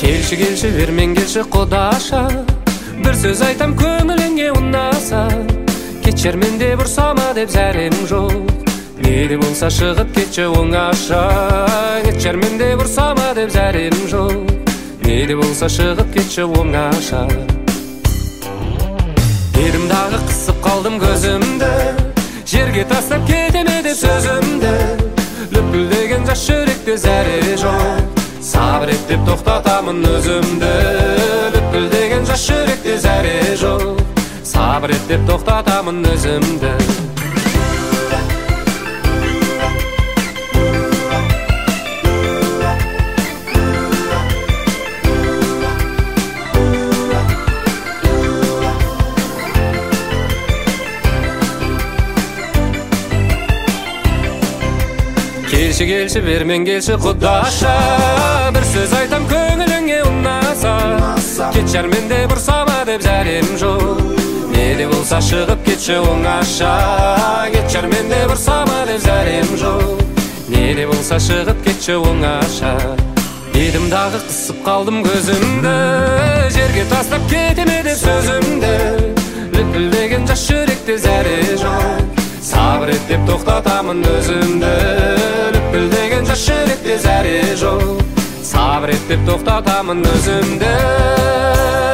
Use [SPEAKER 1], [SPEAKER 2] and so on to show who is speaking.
[SPEAKER 1] Келші бермен келші құдаша, бір сөз айтам көңіліңе ұнаса. Кетшер менде бұрсама деп зәрем жоқ, неде болса шығып кетші оңаша. Кетшер менде бұрсама деп зәрем жоқ, неде болса шығып кетші оңаша. Дедім дағы қысып қалдым көзімді, жерге тастап кетеме деп сөзімді. Лүпілдеген жас жүректе зәре жоқ, сабыр ет деп тоқтатамын өзімді. Лүпілдеген жас жүректе зәре жоқ, сабыр ет деп тоқтатамын өзімді. Келші бермен келші құдаша, бір сөз айтам көңіліңе ұнаса. Кетшер менде бұрсама деп зәрем жоқ, неде болса шығып кетші оңаша. Кетшер менде бұрсама деп зәрем жоқ, неде болса шығып кетші оңаша. Дедім дағы қысып қалдым көзімді, жерге тастап кетеме деп сөзімді. Лүпілдеген жас жүректе зәре жоқ, сабыр ет деп тоқтатамын өзімді. Лүпілдеген жас жүректе зәре жоқ, сабыр ет деп тоқтатамын өзімді.